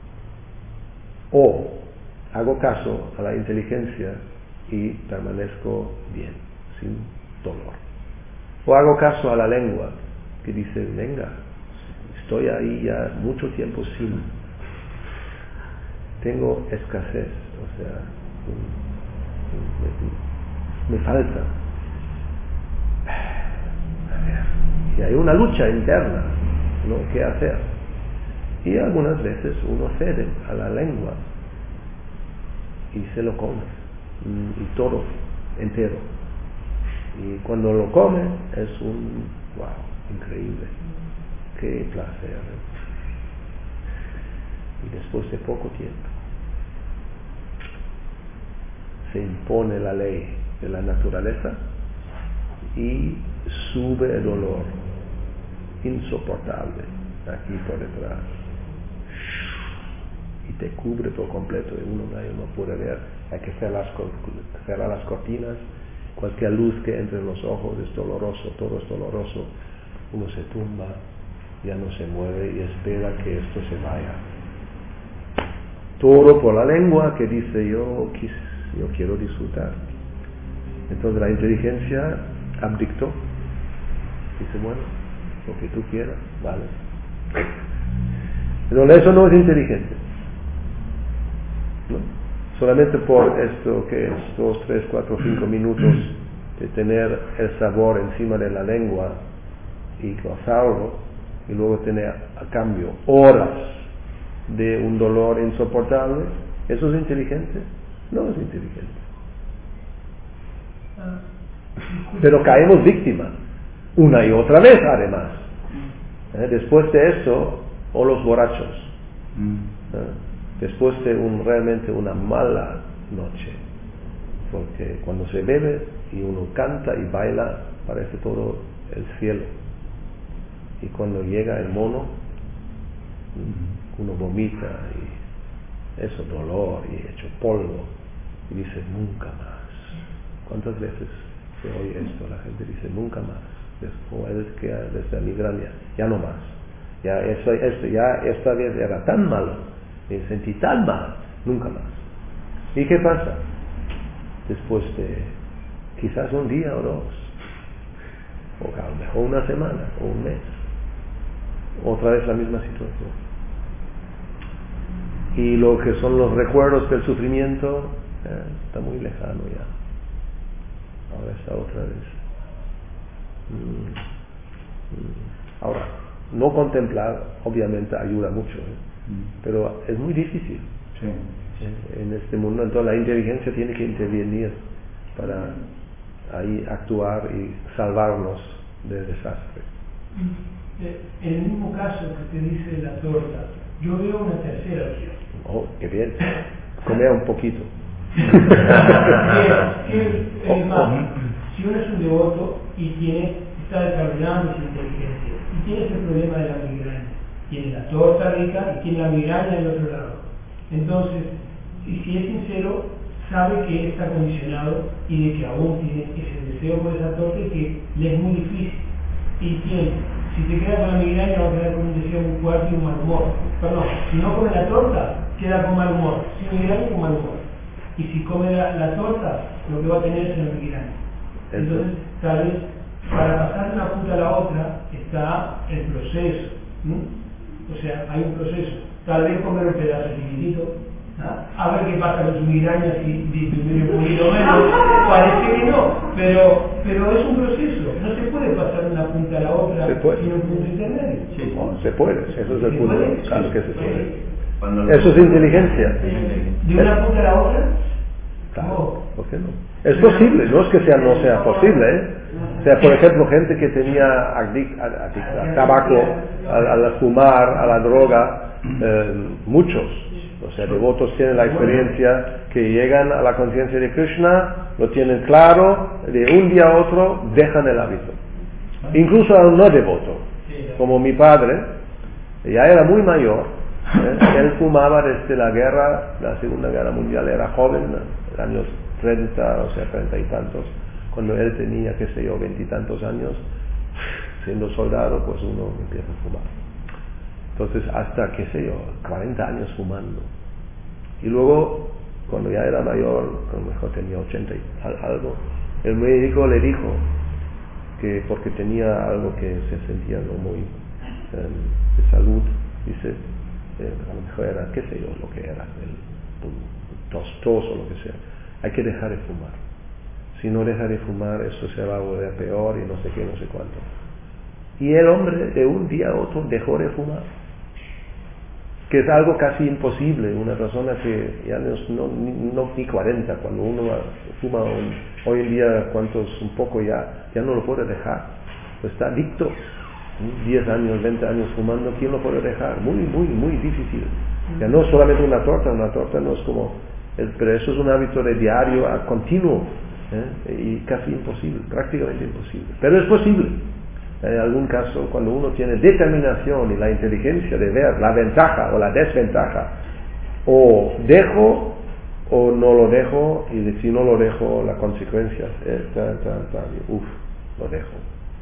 o hago caso a la inteligencia y permanezco bien, sin dolor, o hago caso a la lengua que dice, venga, estoy ahí ya mucho tiempo sin, tengo escasez, o sea, me, me falta. Y hay una lucha interna, ¿no? ¿Qué hacer? Y algunas veces uno cede a la lengua y se lo come, y todo entero. Y cuando lo come es un wow, increíble, qué placer. Y después de poco tiempo se impone la ley de la naturaleza y sube el dolor insoportable aquí por detrás y te cubre por completo y uno no puede ver. Hay que cerrar las, cerrar las cortinas, cualquier luz que entre en los ojos es doloroso, todo es doloroso. Uno se tumba, ya no se mueve y espera que esto se vaya. Todo por la lengua que dice yo, yo quiero disfrutar. Entonces la inteligencia abdictó. Dice, bueno, lo que tú quieras, vale. Pero eso no es inteligente, ¿no? Solamente por esto que es dos, tres, cuatro, cinco minutos de tener el sabor encima de la lengua y gozarlo, y luego tener a cambio horas de un dolor insoportable, ¿eso es inteligente? No es inteligente. Pero caemos víctimas una y otra vez además. ¿Eh? Después de esto, o los borrachos, ¿eh? Después de un, realmente una mala noche, porque cuando se bebe y uno canta y baila parece todo el cielo, y cuando llega el mono uno vomita y eso dolor y hecho polvo y dice nunca más. ¿Cuántas veces se oye esto? La gente dice nunca más, o él que desde la migraña, ya no más, ya eso, esto, ya esta vez era tan malo, me sentí tan mal, nunca más. ¿Y qué pasa? Después de quizás un día o dos, o a lo mejor una semana o un mes, otra vez la misma situación. Y lo que son los recuerdos del sufrimiento eh, está muy lejano ya. Ahora está otra vez. Mm, mm. Ahora, no contemplar obviamente ayuda mucho, ¿eh? mm. pero es muy difícil sí. eh, en este mundo. Entonces la inteligencia tiene que intervenir para ahí actuar y salvarnos del desastre. En el mismo caso que te dice la torta, yo veo una tercera opción. Oh, qué bien. Comer un poquito. si, si, es más, si uno es un devoto y tiene, está desarrollando su inteligencia y tiene ese problema de la migraña, tiene la torta rica y tiene la migraña del otro lado, entonces, y si es sincero, sabe que él está condicionado y de que aún tiene ese deseo por esa torta y que le es muy difícil. Y tiene, si te queda con la migraña va a quedar con un deseo muy fuerte y un mal humor. Perdón, si no come la torta, queda con mal humor. Si migraña, con mal humor. Y si come la, la torta, lo que va a tener es la migraña. Entonces, tal vez, para pasar de una punta a la otra, está el proceso. ¿no? O sea, hay un proceso. Tal vez comer un pedazo chiquitito, ¿ah? a ver qué pasa con su migraña, si disminuye un poquito menos. Parece que no, pero, pero es un proceso. No se puede pasar de una punta a la otra sin un punto intermedio. Sí, no, se puede, eso es el punto. Claro que se puede. Cuando Eso es inteligencia. ¿De una punta a la otra? Claro, Oh. ¿por qué no? Es posible, no es que sea, no sea posible, ¿eh? O sea, por ejemplo, gente que tenía adic, adic, al tabaco, al, al fumar, a la droga, eh, muchos, o sea, devotos tienen la experiencia que llegan a la conciencia de Krishna, lo tienen claro, de un día a otro dejan el hábito. Incluso a un no devoto, como mi padre, ya era muy mayor, ¿eh? Él fumaba desde la guerra, la Segunda Guerra Mundial, era joven, en años treinta, o sea, treinta y tantos, cuando él tenía, qué sé yo, veintitantos años, siendo soldado, pues uno empieza a fumar. Entonces, hasta, qué sé yo, cuarenta años fumando. Y luego, cuando ya era mayor, a lo mejor tenía ochenta y algo, el médico le dijo que porque tenía algo que se sentía no muy eh, de salud, dice, eh, a lo mejor era, qué sé yo, lo que era, el tos, tos o lo que sea, hay que dejar de fumar. Si no deja de fumar, eso se va a volver peor y no sé qué, no sé cuánto. Y el hombre de un día a otro dejó de fumar. que es algo casi imposible. Una persona que ya no, no, no ni cuarenta, cuando uno fuma un, hoy en día, cuantos un poco ya, ya no lo puede dejar, pues está adicto, diez años, veinte años fumando, ¿quién lo puede dejar? Muy, muy, muy difícil. Ya no es solamente una torta, una torta no es como, el, pero eso es un hábito de diario, a continuo, ¿eh? Y casi imposible, prácticamente imposible, pero es posible. En algún caso, cuando uno tiene determinación y la inteligencia de ver la ventaja o la desventaja, o dejo o no lo dejo, y de, si no lo dejo, las consecuencias, eh, ta, ta, ta, uff, lo dejo.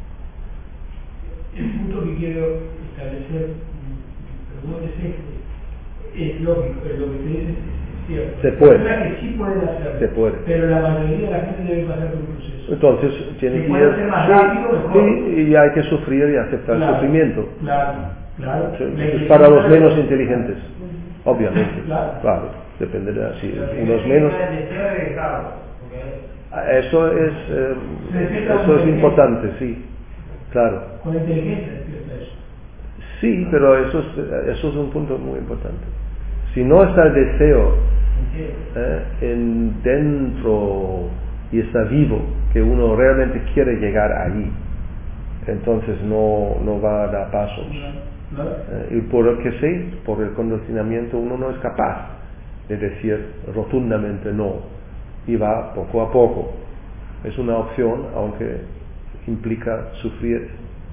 El punto que quiero establecer, pero no es este, es lógico, es lo que te dices es cierto. Se puede. Que sí pueden hacerlo, Se puede. pero la mayoría de la gente debe pasar por un proceso. Entonces, tiene que ir, sí, sí, y hay que sufrir y aceptar claro, el sufrimiento. Claro, claro. Sí, es para los menos inteligentes, obviamente. Claro. Claro, dependerá si Pero unos que menos. el deseo de dejarlo, porque Eso es, eh, eso es importante, sí, claro. Con inteligencia despierta eso. Sí, pero eso es, eso es un punto muy importante. Si no está el deseo eh, en dentro y está vivo, que uno realmente quiere llegar allí, entonces no, no va a dar pasos. Eh, y por el que sé, por el condicionamiento, uno no es capaz de decir rotundamente no, y va poco a poco. Es una opción, aunque implica sufrir,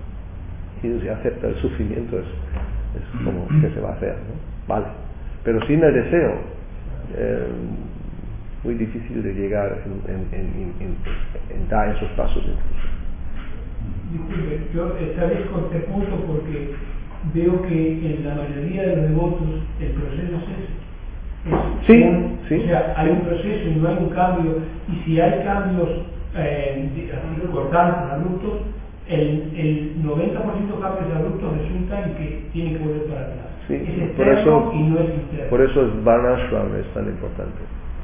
y si acepta el sufrimiento es, es como que se va a hacer, ¿no? Vale, pero sin el deseo, eh, muy difícil de llegar en, en, en, en, en dar esos pasos incluso. Disculpe, yo establezco este punto porque veo que en la mayoría de los devotos el proceso es, es sí, un, sí, o sea, hay sí. un proceso y no hay un cambio, y si hay cambios eh, cortantes, abruptos, el, el noventa por ciento de cambios abruptos resultan que tiene que volver para atrás. Sí, es por externo eso, y no es interno. por eso el Varnashram es tan importante.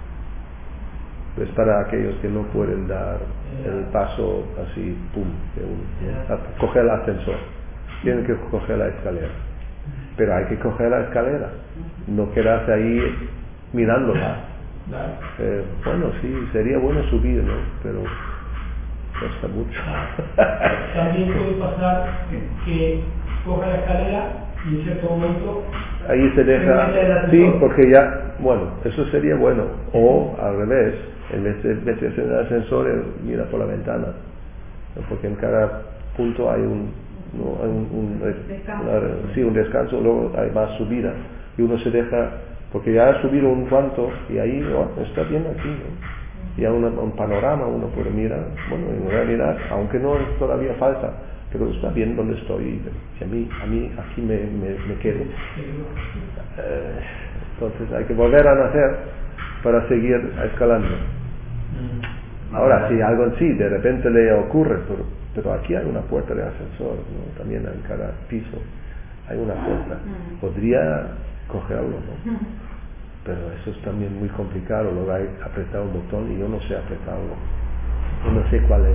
Es para aquellos que no pueden dar el paso así, pum, de un, a, coger el ascensor. Tienen que coger la escalera. Pero hay que coger la escalera, no quedarse ahí mirándola. Eh, bueno, sí, sería bueno subir, ¿no? Pero cuesta mucho. También puede pasar que coja la escalera y en cierto momento ahí se deja, sí, porque ya, bueno, eso sería bueno. O al revés, en vez de meterse en el ascensor, mira por la ventana, porque en cada punto hay un, no, hay un, un, una, sí, un descanso, luego hay más subida, y uno se deja, porque ya ha subido un cuanto, y ahí, oh, está bien aquí, ¿no? Y hay una, un panorama, uno puede mirar, bueno, en realidad, aunque no todavía falta, pero está bien donde estoy, y a mí, a mí aquí me, me, me quedo. Eh, entonces hay que volver a nacer para seguir escalando. Ahora, si algo en sí de repente le ocurre, pero, pero aquí hay una puerta de ascensor, ¿no? También en cada piso hay una puerta, podría cogerlo, ¿no? Pero eso es también muy complicado, luego hay que apretar un botón y yo no sé apretarlo, yo no sé cuál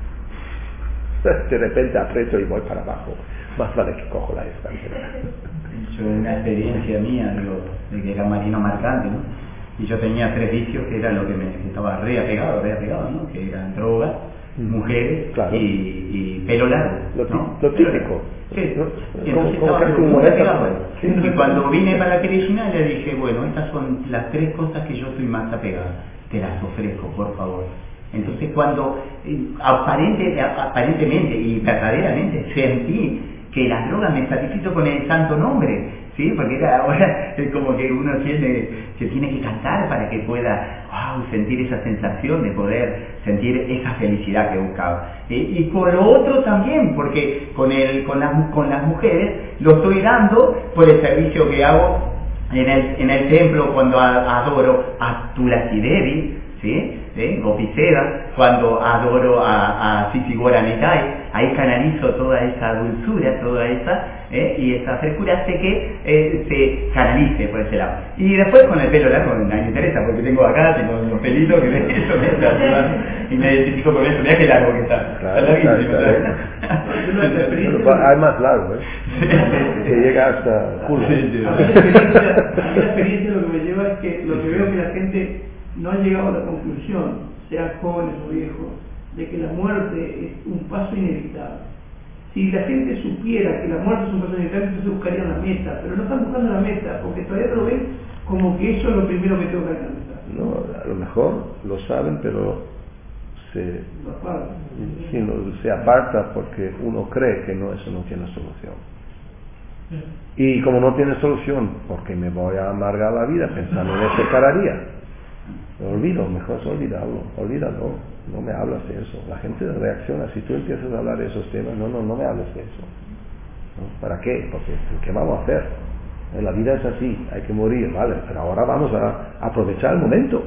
es. De repente aprieto y voy para abajo, más vale que cojo la escalera. Yo en una experiencia mía, digo, de que era marino mercante, ¿no? Y yo tenía tres vicios que eran lo que me que estaba re apegado, re apegado, ¿no? Que eran drogas, mujeres, claro, y, y pelo largo, lo, ¿no? lo típico. Sí, ¿no? Y entonces como, estaba como muy apegado. sí, Y cuando vine para Krishna le dije, bueno, estas son las tres cosas que yo estoy más apegado, te las ofrezco, por favor. Entonces cuando eh, aparente, aparentemente y verdaderamente sentí que las drogas me satisfizo con el santo nombre, ¿sí? Porque era, ahora es como que uno siente que tiene que cantar para que pueda wow, sentir esa sensación de poder sentir esa felicidad que buscaba. Y, y con lo otro también, porque con, el, con, las, con las mujeres lo estoy dando por el servicio que hago en el, en el templo cuando adoro a Tulasi Devi, ¿sí? ¿Sí? Gopiseva, cuando adoro a, a Sisibora Netai, ahí canalizo toda esa dulzura, toda esa, ¿eh? y esa frescura hace que eh, se canalice por ese lado. Y después con el pelo largo no me interesa, porque tengo acá, tengo unos pelitos que me, eso me está ayudando, y me identifico con eso, mirá qué largo que está. Claro, está larguísimo. Hay más largo, ¿eh? Que llega hasta culo. A mí la experiencia, a mí la experiencia lo que me lleva es que lo que veo que la gente no ha llegado a la conclusión, sean jóvenes o viejos, de que la muerte es un paso inevitable. Si la gente supiera que la muerte es un paso inevitable, entonces buscarían la meta, pero no están buscando la meta, porque todavía lo ven como que eso es lo primero que tengo que alcanzar. No, a lo mejor lo saben, pero se, Lo apartan. sí, no, se aparta porque uno cree que no, eso no tiene solución. Y como no tiene solución, porque me voy a amargar la vida pensando en eso cada día. Me olvido, mejor es olvidarlo, olvídalo, no me hablas de eso. La gente reacciona, si tú empiezas a hablar de esos temas, no, no, no me hables de eso. ¿No? ¿Para qué? Porque ¿qué vamos a hacer? La vida es así, hay que morir, vale, pero ahora vamos a aprovechar el momento.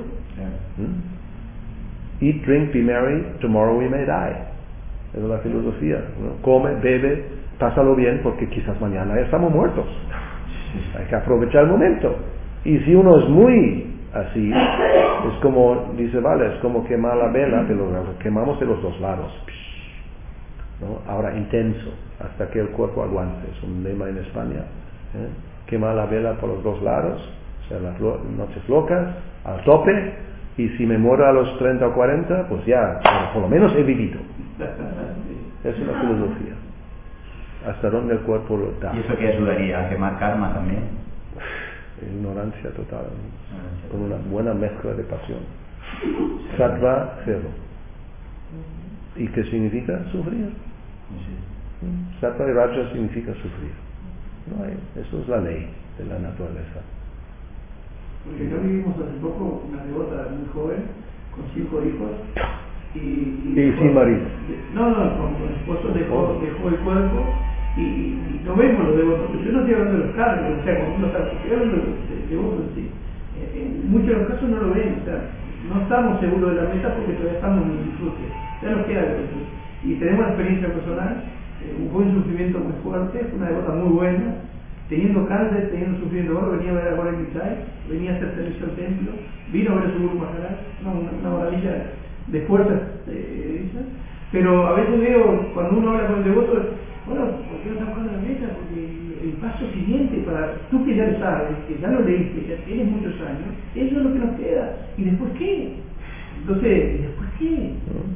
¿Mm? Eat, drink, be merry, tomorrow we may die. Esa es la filosofía, ¿no? Come, bebe, pásalo bien, porque quizás mañana ya estamos muertos. Hay que aprovechar el momento. Y si uno es muy así, es como, dice, vale, es como quemar la vela, pero la quemamos de los dos lados. ¿No? Ahora intenso, hasta que el cuerpo aguante. Es un lema en España. ¿eh? Quemar la vela por los dos lados, o sea, las lo- noches locas, al tope, y si me muero a los treinta o cuarenta, pues ya, por, por lo menos he vivido. Es una filosofía. Hasta donde el cuerpo lo da. ¿Y eso qué ayudaría? ¿A quemar karma también? Ignorancia total, con una buena mezcla de pasión. Sattva, cero. ¿Y qué significa? Sufrir. Sattva y Raja significa sufrir. No hay, eso es la ley de la naturaleza. Porque no vivimos hace poco una devota muy joven, con cinco hijos, y... Y, Y sin marido. No, no, con, con esposo dejó, dejó el cuerpo, y, y no vemos los devotos. Yo no estoy hablando de los cargos, o sea, cuando uno está, estoy hablando de los devotos en sí. En muchos de los casos no lo ven, o sea, no estamos seguros de la meta porque todavía estamos en el disfrute, ya nos queda algo. Y tenemos la experiencia personal, eh, hubo un sufrimiento muy fuerte, fue una devota muy buena, teniendo cáncer, teniendo sufrimiento, bueno, venía a ver a Gora Michai, venía a hacer servicio al templo, vino a ver a su Guru Maharaj, no, una, una maravilla de fuerzas, eh, esa. Pero a veces veo, cuando uno habla con el devoto, bueno, ¿por qué no estás buscando la meta? Porque el paso siguiente, para tú que ya lo sabes, que ya lo leíste, ya tienes muchos años, eso es lo que nos queda. ¿Y después qué? Entonces, ¿y después qué?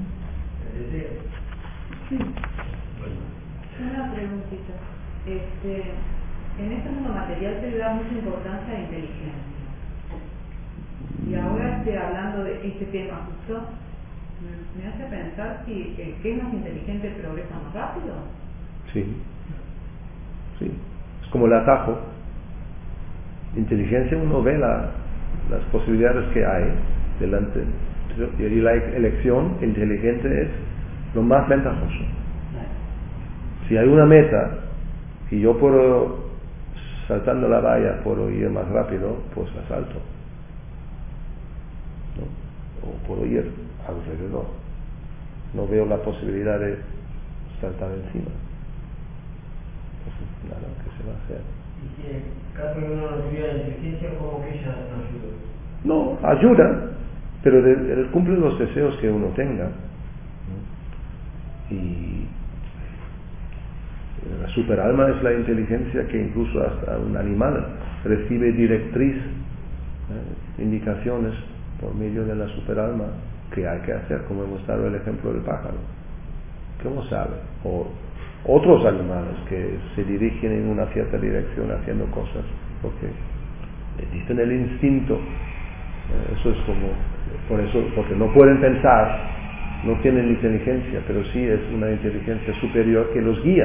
Sí. Una preguntita. Este, en este mundo material se le da mucha importancia a la inteligencia. Y ahora estoy hablando de este tema justo, me hace pensar si el que es más inteligente progresa más rápido. Sí. Sí. Es como el atajo. Inteligencia, uno ve la, las posibilidades que hay delante. Y la elección inteligente es lo más ventajoso. Si hay una meta y yo puedo, saltando la valla, puedo ir más rápido, pues la salto. ¿No? O puedo ir alrededor. No veo la posibilidad de saltar encima. Pues nada, ¿qué se va a hacer? Y si en caso de una necesidad de inteligencia, ¿cómo que ella no ayuda? No, ayuda, pero de, de, cumple los deseos que uno tenga. ¿No? Y la superalma es la inteligencia que incluso hasta un animal recibe directriz, ¿eh? indicaciones por medio de la superalma que hay que hacer, como hemos dado el ejemplo del pájaro. ¿Cómo sabe? O otros animales que se dirigen en una cierta dirección haciendo cosas porque dicen el instinto. ¿eh? Eso es como, por eso, porque no pueden pensar, no tienen inteligencia, pero sí es una inteligencia superior que los guía.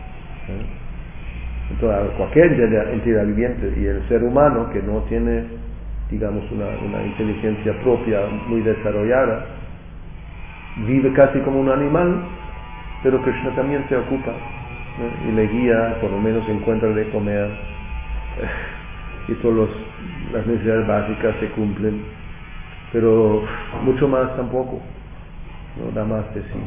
¿eh? Entonces, cualquier entidad viviente y el ser humano que no tiene, digamos, una, una inteligencia propia muy desarrollada, vive casi como un animal, pero Krishna también se ocupa, ¿eh? y le guía, por lo menos encuentra de comer, y todas las necesidades básicas se cumplen. pero mucho más tampoco, no da más de sí.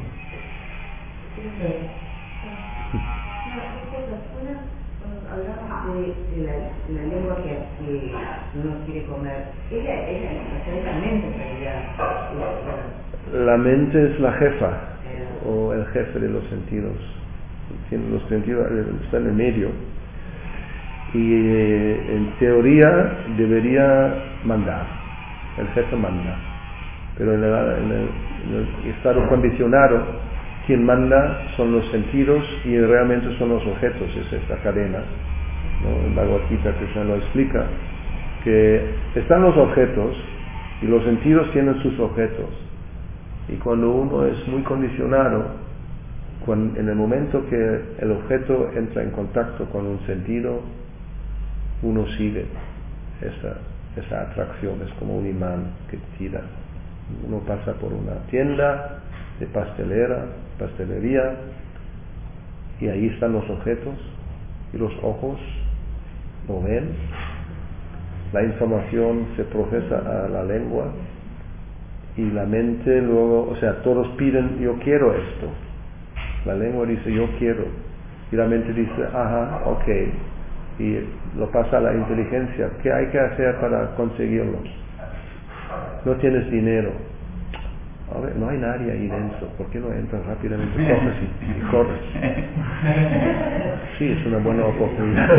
Hablamos de, de, la, de la lengua que, que uno quiere comer. Ella, ella, o sea, es la mente en realidad. Es, la mente es la jefa, eh, o el jefe de los sentidos. Tiene los sentidos, está en el medio. Y eh, en teoría debería mandar. El jefe manda. Pero en el, en el, en el estado condicionado, quien manda son los sentidos y realmente son los objetos, es esta cadena, ¿no? En Bhagavad Gita Krishna lo explica, que están los objetos y los sentidos tienen sus objetos, y cuando uno es muy condicionado, cuando, en el momento que el objeto entra en contacto con un sentido, uno sigue esa, esa atracción, es como un imán que tira. Uno pasa por una tienda de pastelera, pastelería, y ahí están los objetos, y los ojos lo ven, la información se procesa a la lengua, y la mente luego, o sea, todos piden, yo quiero esto, la lengua dice, yo quiero, y la mente dice, ajá, ok, y lo pasa a la inteligencia, ¿qué hay que hacer para conseguirlo? No tienes dinero. A ver, no hay nadie ahí dentro, ¿por qué no entras rápidamente, coges y, y corres? Sí, es una buena oportunidad.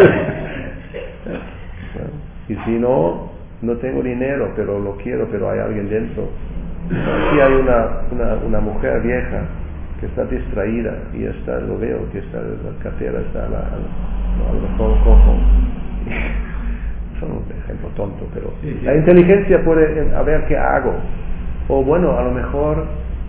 Y si no, no tengo dinero, pero lo quiero, pero hay alguien dentro. Aquí hay una, una, una mujer vieja que está distraída y está, lo veo que está, la cartera está a, la, a lo mejor cojo. Es un ejemplo tonto, pero sí, sí. La inteligencia puede, a ver qué hago. O bueno, a lo mejor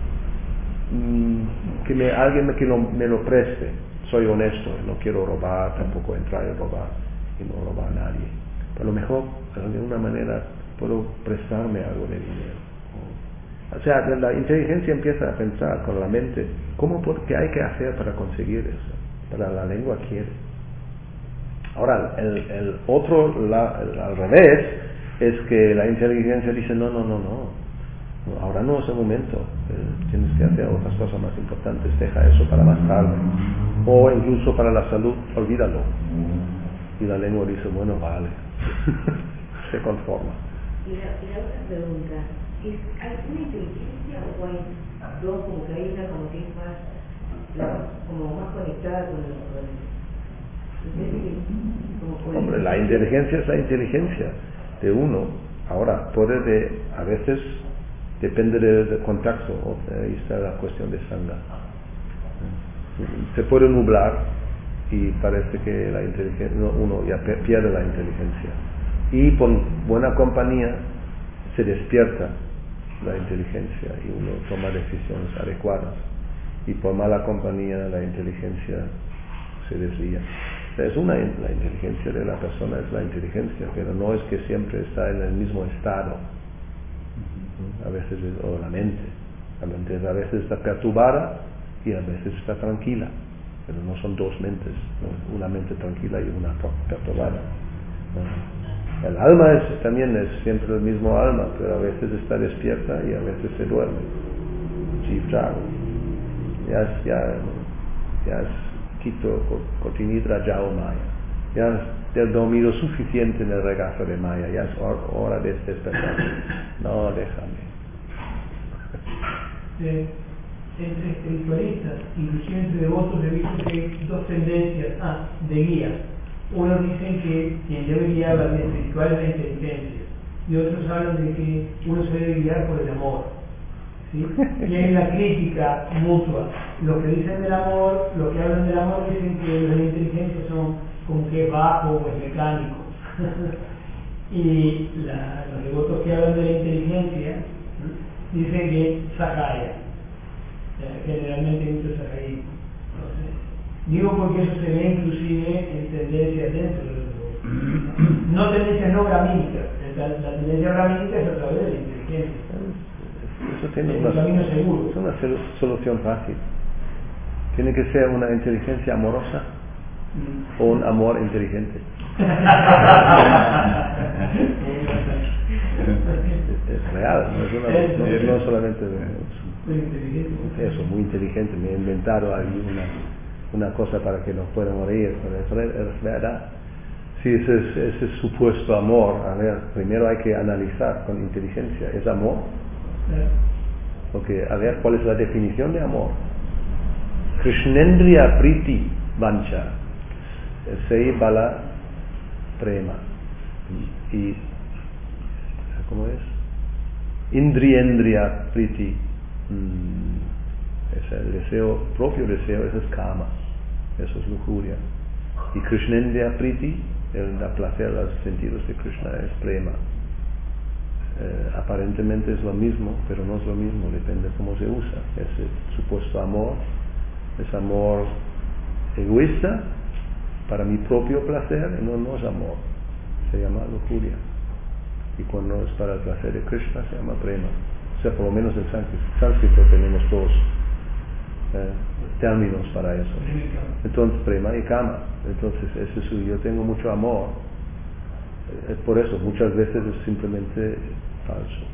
mmm, que me, alguien me, que lo, me lo preste. Soy honesto, no quiero robar, tampoco entrar y robar, y no robar a nadie. Pero a lo mejor, de alguna manera, puedo prestarme algo de dinero. O sea, la inteligencia empieza a pensar con la mente, ¿cómo, ¿qué hay que hacer para conseguir eso? Para la lengua quiere. Ahora, el, el otro, la, el, al revés, es que la inteligencia dice, no, no, no, no. Ahora no es el momento, eh, tienes que hacer otras cosas más importantes, deja eso para más tarde, o incluso para la salud, olvídalo. Y la lengua dice, bueno, vale, se conforma. Y la, y la otra pregunta, ¿es, ¿hay una inteligencia o hay dos, como que hay una como que es más, la, como más conectada con el... Con el como con Hombre, el, la inteligencia es la inteligencia de uno. Ahora, puede de, a veces... depende del de contacto, ahí está la cuestión de sangha. Se puede nublar y parece que la inteligencia, uno ya pierde la inteligencia. Y por buena compañía se despierta la inteligencia y uno toma decisiones adecuadas. Y por mala compañía la inteligencia se desvía. Es una, la inteligencia de la persona es la inteligencia, pero no es que siempre está en el mismo estado. A veces, o la mente, la mente a veces está perturbada y a veces está tranquila, pero no son dos mentes, ¿no? Una mente tranquila y una perturbada, ¿no? El alma es, también es siempre el mismo alma, pero a veces está despierta y a veces se duerme. Chifra, ya es, ya, ya es quito cotinidra yao maya, ya es del dormido suficiente en el regazo de Maya, ya es hora de despertar. No, déjame. Eh, entre espiritualistas, inclusive entre devotos, he visto que hay dos tendencias ah, de guía. Unos dicen que quien debe guiar a la vida espiritual es la inteligencia, y otros hablan de que uno se debe guiar por el amor. ¿Sí? Y hay una crítica mutua. Los que dicen del amor, los que hablan del amor dicen que los de la inteligencia son como que bajo o es mecánico. Y la, los devotos que hablan de la inteligencia, ¿sí?, dicen que Sakaya, eh, generalmente hay mucho Sakayismo. Digo porque eso se ve inclusive en tendencias dentro de los devotos. No tendencias no bramínicas, la, la tendencia bramínica es a través de la inteligencia. Eso tiene es una, un camino seguro. es una solución fácil. Tiene que ser una inteligencia amorosa o un amor inteligente. Es real, no es, una, no, no solamente Muy inteligente. eso, muy inteligente, me he inventado ahí una, una cosa para que nos puedan oír, pero es, es verdad. Sí, ese, es, ese supuesto amor, a ver, primero hay que analizar con inteligencia, ¿es amor? Porque, a ver, ¿cuál es la definición de amor? Krishnendriya Priti Vancha, Sei Bala Prema, y, ¿cómo es? Indriendriya Priti, mm, es el deseo, propio deseo, eso es kama, eso es lujuria. Y Krishnendriya Priti, el da placer a los sentidos de Krishna, es prema. Eh, aparentemente es lo mismo, pero no es lo mismo, depende de cómo se usa. Ese supuesto amor es amor egoísta para mi propio placer, y no, no es amor, se llama lujuria. Y cuando es para el placer de Krishna se llama prema. O sea, por lo menos en sánscrito tenemos dos eh, términos para eso. Entonces, prema y kama. Entonces, eso es, yo tengo mucho amor. Es por eso, muchas veces es simplemente falso.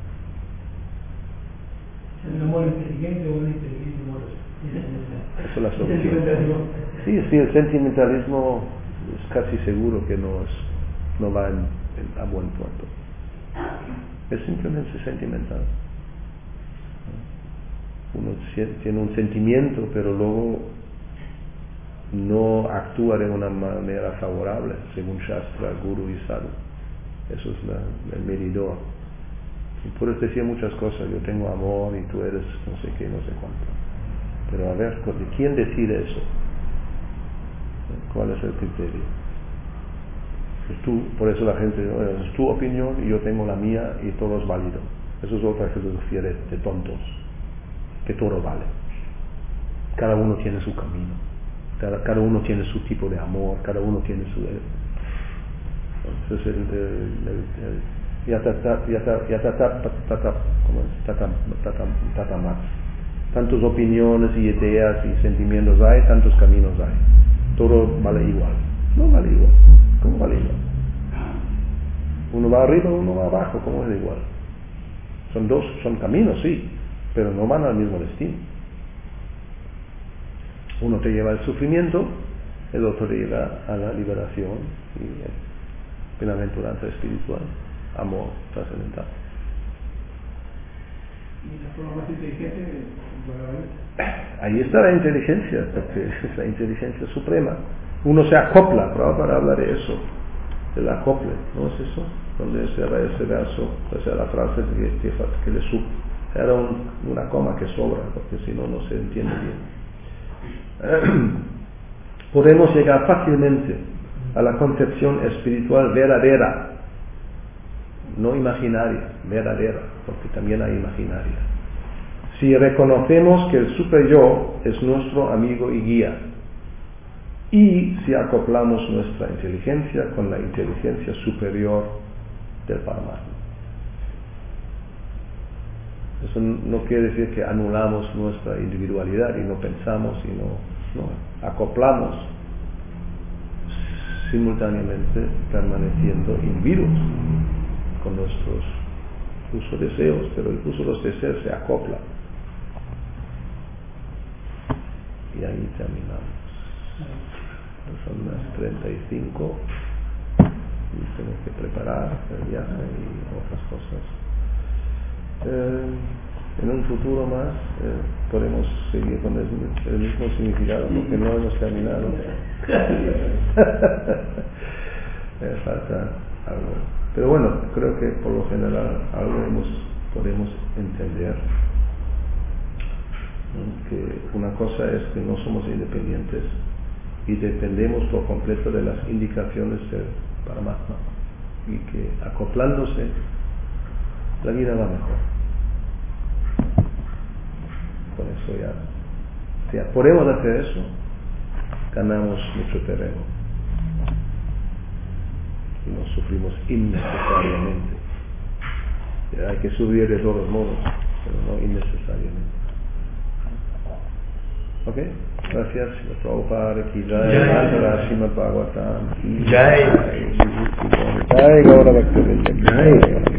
¿Un amor inteligente o una inteligencia amorosa? Eso es la solución. Sí, sí, el sentimentalismo es casi seguro que no, es, no va en, en, a buen puerto. Es simplemente sentimental. Uno tiene un sentimiento, pero luego no actúa de una manera favorable, según Shastra, Guru y Sadhu. Eso es la, el medidor. Y puedes decir muchas cosas, yo tengo amor y tú eres no sé qué, no sé cuánto. Pero a ver, ¿quién decide eso? ¿Cuál es el criterio? Es tú, por eso la gente, es tu opinión y yo tengo la mía y todo es válido. Eso es otra filosofía de, de tontos, que todo vale. Cada uno tiene su camino, cada, cada uno tiene su tipo de amor, cada uno tiene su... Entonces el... el, el, el yatata, yatata, yatata, tata, ¿cómo es? Tata, tata, tata más. Tantas opiniones y ideas y sentimientos hay, tantos caminos hay. Todo vale igual. No vale igual. ¿Cómo vale igual? Uno va arriba, uno va abajo. ¿Cómo es igual? Son dos, son caminos, sí, pero no van al mismo destino. Uno te lleva al sufrimiento, el otro te lleva a la liberación y bienaventuranza espiritual, amor trascendental. ¿Y la forma más inteligente? Ahí está la inteligencia, porque es la inteligencia suprema. Uno se acopla, ¿no? Para hablar de eso, del acople, ¿no es eso? Donde se va ese verso, o sea, la frase que, que, que le sub, era un, una coma que sobra, porque si no, no se entiende bien. Podemos llegar fácilmente a la concepción espiritual verdadera, no imaginaria, verdadera, porque también hay imaginaria. Si reconocemos que el super yo es nuestro amigo y guía, y si acoplamos nuestra inteligencia con la inteligencia superior del Paramatma. Eso no quiere decir que anulamos nuestra individualidad y no pensamos y no, no acoplamos simultáneamente permaneciendo individuos con nuestros incluso deseos, pero incluso los deseos se acoplan. Y ahí terminamos. Son las treinta y cinco y tengo que preparar el viaje y otras cosas. Eh, en un futuro más eh, podemos seguir con el, el mismo significado porque no hemos terminado. Me falta algo. Pero bueno, creo que por lo general algo hemos, podemos entender. Que una cosa es que no somos independientes y dependemos por completo de las indicaciones del Paramatma y que acoplándose la vida va mejor. Con eso ya, si ya podemos hacer eso, ganamos mucho terreno y no sufrimos innecesariamente. Ya hay que subir de todos modos, pero no innecesariamente. Ok, gracias. Prabhupada ki jai, Srimad Bhagavatam ki jai, Jai Gaura Bhakti Vrinda ki jai.